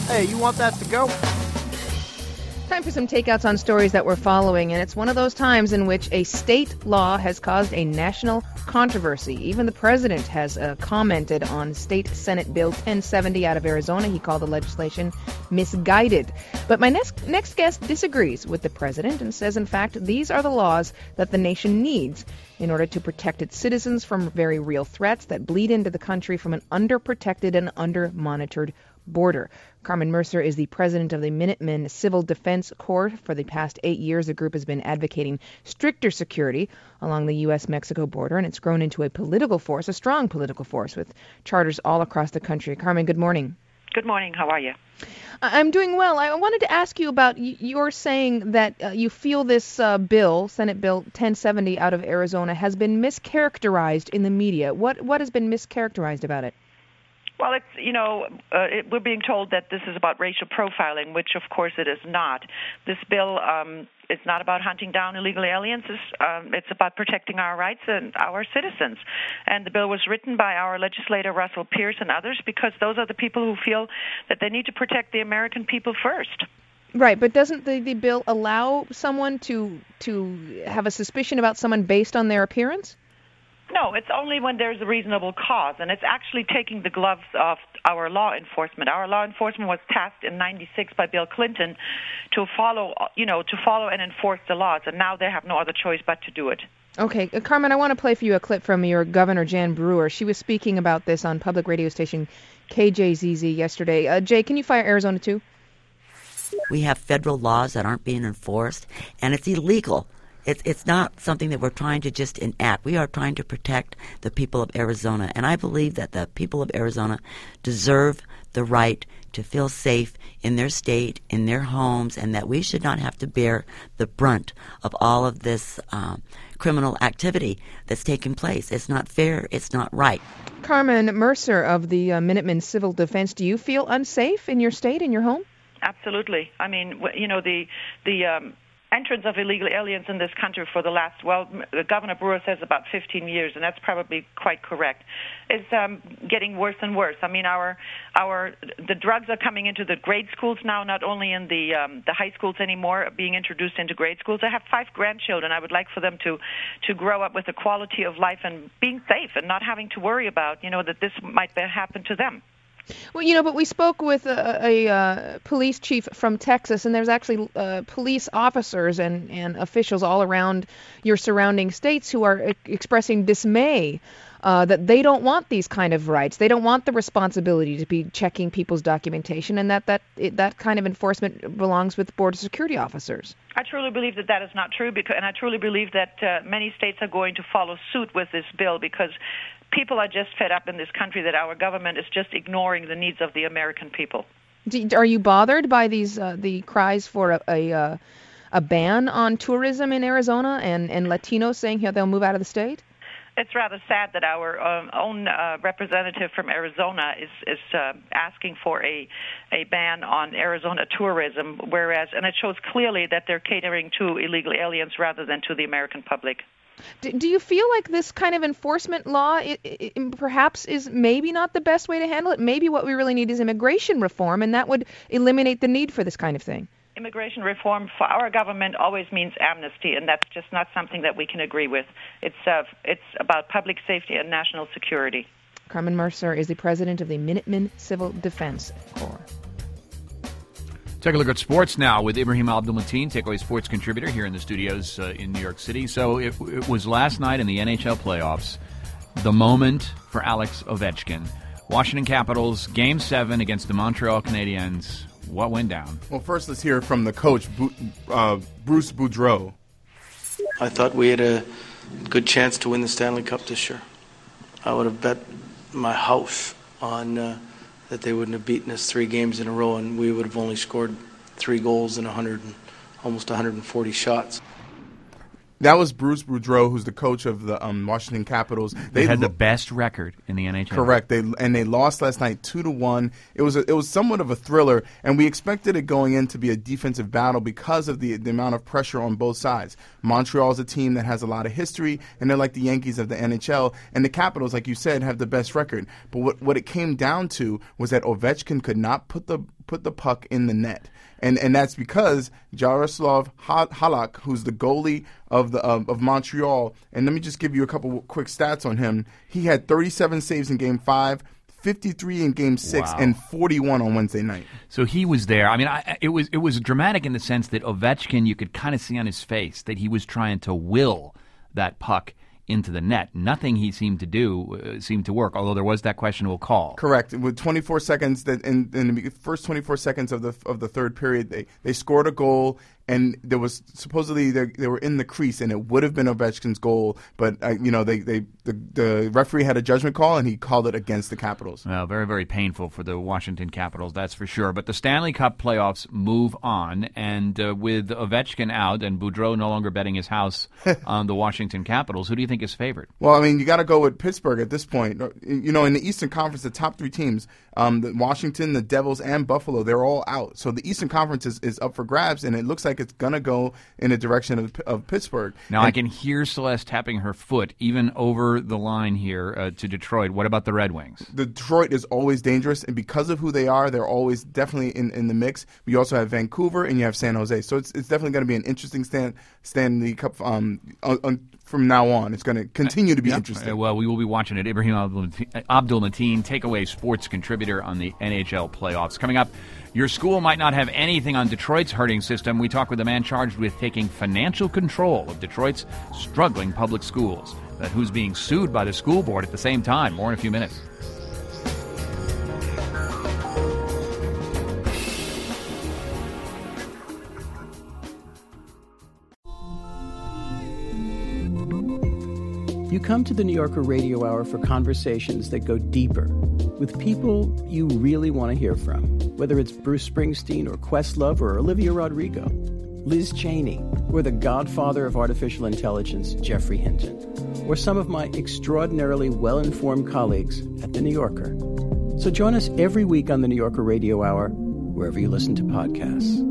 Hey, you want that to go? Time for some takeouts on stories that we're following, and it's one of those times in which a state law has caused a national controversy. Even the president has commented on State Senate Bill 1070 out of Arizona. He called the legislation misguided. But my next guest disagrees with the president and says, in fact, these are the laws that the nation needs in order to protect its citizens from very real threats that bleed into the country from an underprotected and under-monitored border. Carmen Mercer is the president of the Minutemen Civil Defense Corps. For the past 8 years, the group has been advocating stricter security along the U.S.-Mexico border, and it's grown into a political force, a strong political force, with charters all across the country. Carmen, good morning. Good morning. How are you? I'm doing well. I wanted to ask you about your saying that you feel this bill, Senate Bill 1070 out of Arizona, has been mischaracterized in the media. What has been mischaracterized about it? Well, we're being told that this is about racial profiling, which, of course, it is not. This bill is not about hunting down illegal aliens. It's about protecting our rights and our citizens. And the bill was written by our legislator, Russell Pierce, and others, because those are the people who feel that they need to protect the American people first. Right, but doesn't the bill allow someone to have a suspicion about someone based on their appearance? No, it's only when there's a reasonable cause, and it's actually taking the gloves off our law enforcement. Our law enforcement was tasked in '96 by Bill Clinton to follow and enforce the laws, and now they have no other choice but to do it. Okay, Carmen, I want to play for you a clip from your Governor Jan Brewer. She was speaking about this on public radio station KJZZ yesterday. Jay, can you fire Arizona too? We have federal laws that aren't being enforced, and it's illegal. It's not something that we're trying to just enact. We are trying to protect the people of Arizona. And I believe that the people of Arizona deserve the right to feel safe in their state, in their homes, and that we should not have to bear the brunt of all of this criminal activity that's taking place. It's not fair. It's not right. Carmen Mercer of the Minutemen Civil Defense, do you feel unsafe in your state, in your home? Absolutely. I mean, the entrance of illegal aliens in this country for the last, Governor Brewer says about 15 years, and that's probably quite correct, is getting worse and worse. I mean, the drugs are coming into the grade schools now, not only in the high schools anymore, being introduced into grade schools. I have 5 grandchildren. I would like for them to grow up with a quality of life and being safe and not having to worry about, that this might happen to them. Well, but we spoke with a police chief from Texas, and there's actually police officers and officials all around your surrounding states who are expressing dismay that they don't want these kind of rights. They don't want the responsibility to be checking people's documentation, and that kind of enforcement belongs with border security officers. I truly believe that is not true, and I truly believe that many states are going to follow suit with this bill because people are just fed up in this country that our government is just ignoring the needs of the American people. Are you bothered by the cries for a ban on tourism in Arizona and Latinos saying here they'll move out of the state? It's rather sad that our own representative from Arizona is asking for a ban on Arizona tourism, and it shows clearly that they're catering to illegal aliens rather than to the American public. Do you feel like this kind of enforcement law it perhaps is maybe not the best way to handle it? Maybe what we really need is immigration reform, and that would eliminate the need for this kind of thing. Immigration reform for our government always means amnesty, and that's just not something that we can agree with. It's about public safety and national security. Carmen Mercer is the president of the Minutemen Civil Defense Corps. Take a look at sports now with Ibrahim Abdul-Mateen, Takeaway Sports contributor here in the studios in New York City. So it was last night in the NHL playoffs, the moment for Alex Ovechkin. Washington Capitals, Game 7 against the Montreal Canadiens. What went down? Well, first let's hear from the coach, Bruce Boudreau. I thought we had a good chance to win the Stanley Cup this year. I would have bet my house on that they wouldn't have beaten us 3 games in a row, and we would have only scored 3 goals in almost 140 shots. That was Bruce Boudreau, who's the coach of the Washington Capitals. They had the best record in the NHL. Correct. They lost last night 2-1. It was somewhat of a thriller, and we expected it going in to be a defensive battle because of the amount of pressure on both sides. Montreal is a team that has a lot of history, and they're like the Yankees of the NHL. And the Capitals, like you said, have the best record. But what it came down to was that Ovechkin could not put the put the puck in the net. And that's because Jaroslav Halak, who's the goalie of Montreal, and let me just give you a couple quick stats on him. He had 37 saves in Game 5, 53 in Game 6, and 41 on Wednesday night. So he was there. I mean, it was dramatic in the sense that Ovechkin, you could kind of see on his face that he was trying to will that puck into the net. Nothing he seemed to do seemed to work, although there was that questionable call. Correct. With 24 seconds, in the first 24 seconds of the third period, they scored a goal, and there was supposedly they were in the crease, and it would have been Ovechkin's goal, but the referee had a judgment call, and he called it against the Capitals. Well, very, very painful for the Washington Capitals, that's for sure. But the Stanley Cup playoffs move on, and with Ovechkin out and Boudreau no longer betting his house on the Washington Capitals, who do you think is favored? Well, I mean, you got to go with Pittsburgh at this point. You know, in the Eastern Conference, the top three teams, the Washington, the Devils, and Buffalo, they're all out. So the Eastern Conference is up for grabs, and it looks like it's going to go in the direction of Pittsburgh. Now, I can hear Celeste tapping her foot even over the line here to Detroit. What about the Red Wings? Detroit is always dangerous, and because of who they are, they're always definitely in the mix. But you also have Vancouver, and you have San Jose. So it's definitely going to be an interesting Stanley Cup from now on. It's going to continue to be interesting. Well, we will be watching it. Ibrahim Abdul-Mateen, Takeaway Sports contributor on the NHL playoffs. Coming up, your school might not have anything on Detroit's hurting system. We talk with the man charged with taking financial control of Detroit's struggling public schools. But who's being sued by the school board at the same time? More in a few minutes. You come to the New Yorker Radio Hour for conversations that go deeper with people you really want to hear from, whether it's Bruce Springsteen or Questlove or Olivia Rodrigo, Liz Cheney, or the godfather of artificial intelligence, Jeffrey Hinton, or some of my extraordinarily well-informed colleagues at The New Yorker. So join us every week on the New Yorker Radio Hour, wherever you listen to podcasts.